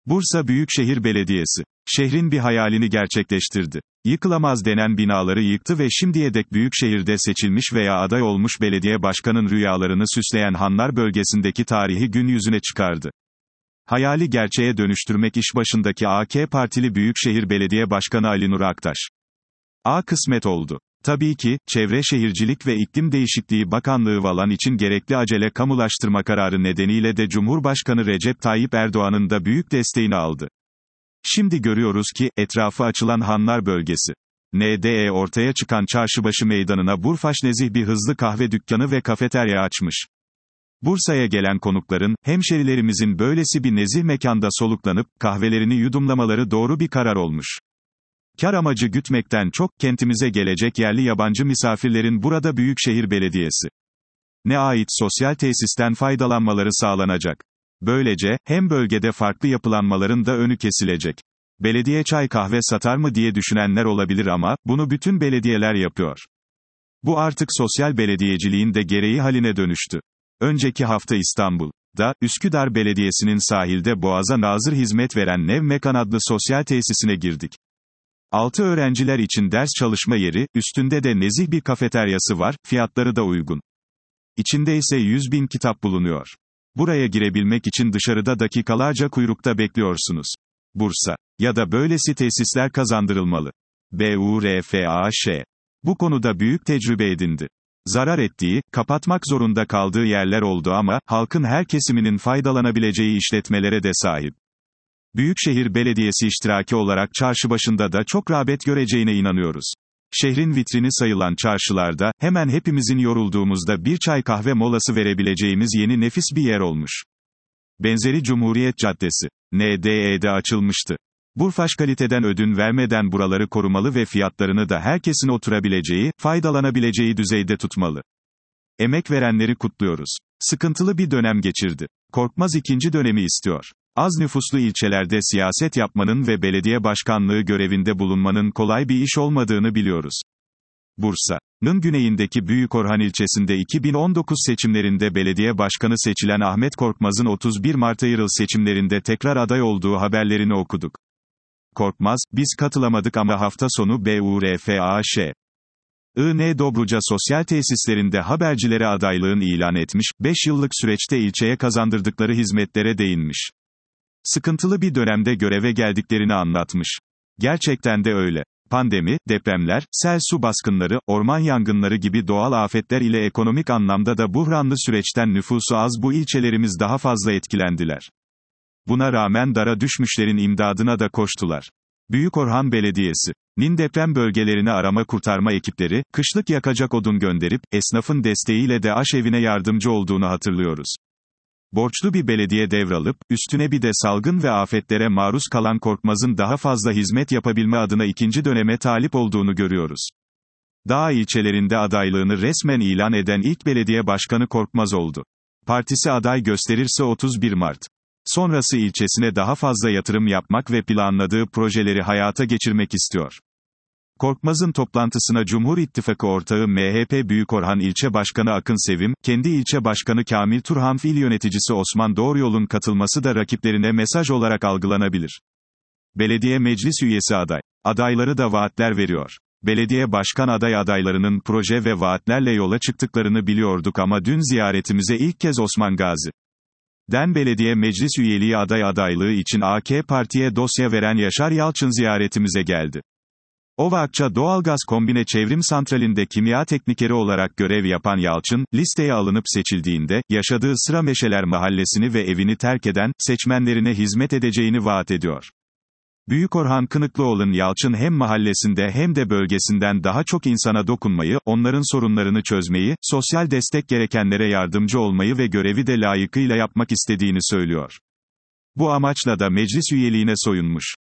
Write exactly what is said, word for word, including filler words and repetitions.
Bursa Büyükşehir Belediyesi, şehrin bir hayalini gerçekleştirdi. Yıkılamaz denen binaları yıktı ve şimdiye dek Büyükşehir'de seçilmiş veya aday olmuş belediye başkanının rüyalarını süsleyen Hanlar bölgesindeki tarihi gün yüzüne çıkardı. Hayali gerçeğe dönüştürmek iş başındaki A K Partili Büyükşehir Belediye Başkanı Ali Nur Aktaş. A kısmet oldu. Tabii ki, Çevre Şehircilik ve İklim Değişikliği Bakanlığı Valan için gerekli acele kamulaştırma kararı nedeniyle de Cumhurbaşkanı Recep Tayyip Erdoğan'ın da büyük desteğini aldı. Şimdi görüyoruz ki, etrafı açılan Hanlar bölgesi. N D E ortaya çıkan Çarşıbaşı Meydanı'na Burfaş nezih bir hızlı kahve dükkanı ve kafeterya açmış. Bursa'ya gelen konukların, hemşerilerimizin böylesi bir nezih mekanda soluklanıp, kahvelerini yudumlamaları doğru bir karar olmuş. Kar amacı gütmekten çok, kentimize gelecek yerli yabancı misafirlerin burada Büyükşehir Belediyesi ne ait sosyal tesisten faydalanmaları sağlanacak. Böylece, hem bölgede farklı yapılanmaların da önü kesilecek. Belediye çay kahve satar mı diye düşünenler olabilir ama, bunu bütün belediyeler yapıyor. Bu artık sosyal belediyeciliğin de gereği haline dönüştü. Önceki hafta İstanbul'da, Üsküdar Belediyesi'nin sahilde Boğaz'a nazır hizmet veren Nev Mekan adlı sosyal tesisine girdik. Altı öğrenciler için ders çalışma yeri, üstünde de nezih bir kafeteryası var, fiyatları da uygun. İçinde ise yüz bin kitap bulunuyor. Buraya girebilmek için dışarıda dakikalarca kuyrukta bekliyorsunuz. Bursa ya da böylesi tesisler kazandırılmalı. Burfaş bu konuda büyük tecrübe edindi. Zarar ettiği, kapatmak zorunda kaldığı yerler oldu ama, halkın her kesiminin faydalanabileceği işletmelere de sahip. Büyükşehir Belediyesi iştiraki olarak çarşıbaşında da çok rağbet göreceğine inanıyoruz. Şehrin vitrini sayılan çarşılarda, hemen hepimizin yorulduğumuzda bir çay kahve molası verebileceğimiz yeni nefis bir yer olmuş. Benzeri Cumhuriyet Caddesi, N D E'de açılmıştı. Burfaş kaliteden ödün vermeden buraları korumalı ve fiyatlarını da herkesin oturabileceği, faydalanabileceği düzeyde tutmalı. Emek verenleri kutluyoruz. Sıkıntılı bir dönem geçirdi. Korkmaz ikinci dönemi istiyor. Az nüfuslu ilçelerde siyaset yapmanın ve belediye başkanlığı görevinde bulunmanın kolay bir iş olmadığını biliyoruz. Bursa'nın güneyindeki Büyükorhan ilçesinde iki bin on dokuz seçimlerinde belediye başkanı seçilen Ahmet Korkmaz'ın otuz bir Mart yerel seçimlerinde tekrar aday olduğu haberlerini okuduk. Korkmaz, biz katılamadık ama hafta sonu Burfaş İN Dobruca sosyal tesislerinde habercilere adaylığını ilan etmiş, beş yıllık süreçte ilçeye kazandırdıkları hizmetlere değinmiş. Sıkıntılı bir dönemde göreve geldiklerini anlatmış. Gerçekten de öyle. Pandemi, depremler, sel su baskınları, orman yangınları gibi doğal afetler ile ekonomik anlamda da buhranlı süreçten nüfusu az bu ilçelerimiz daha fazla etkilendiler. Buna rağmen dara düşmüşlerin imdadına da koştular. Büyükorhan Belediyesi'nin deprem bölgelerini arama kurtarma ekipleri, kışlık yakacak odun gönderip, esnafın desteğiyle de aşevine yardımcı olduğunu hatırlıyoruz. Borçlu bir belediye devralıp, üstüne bir de salgın ve afetlere maruz kalan Korkmaz'ın daha fazla hizmet yapabilme adına ikinci döneme talip olduğunu görüyoruz. Dağ ilçelerinde adaylığını resmen ilan eden ilk belediye başkanı Korkmaz oldu. Partisi aday gösterirse otuz bir Mart sonrası ilçesine daha fazla yatırım yapmak ve planladığı projeleri hayata geçirmek istiyor. Korkmaz'ın toplantısına Cumhur İttifakı ortağı M H P Büyükorhan İlçe Başkanı Akın Sevim, kendi ilçe başkanı Kamil Turhan il yöneticisi Osman Doğruyol'un katılması da rakiplerine mesaj olarak algılanabilir. Belediye meclis üyesi aday. Adayları da vaatler veriyor. Belediye başkan aday adaylarının proje ve vaatlerle yola çıktıklarını biliyorduk ama dün ziyaretimize ilk kez Osman Gazi Den belediye meclis üyeliği aday adaylığı için A K Parti'ye dosya veren Yaşar Yalçın ziyaretimize geldi. Ovakça Doğalgaz Kombine Çevrim Santrali'nde kimya teknikeri olarak görev yapan Yalçın, listeye alınıp seçildiğinde, yaşadığı Sıra Meşeler Mahallesi'ni ve evini terk eden, seçmenlerine hizmet edeceğini vaat ediyor. Büyükorhan Kınıklıoğlu'nun Yalçın hem mahallesinde hem de bölgesinden daha çok insana dokunmayı, onların sorunlarını çözmeyi, sosyal destek gerekenlere yardımcı olmayı ve görevi de layıkıyla yapmak istediğini söylüyor. Bu amaçla da meclis üyeliğine soyunmuş.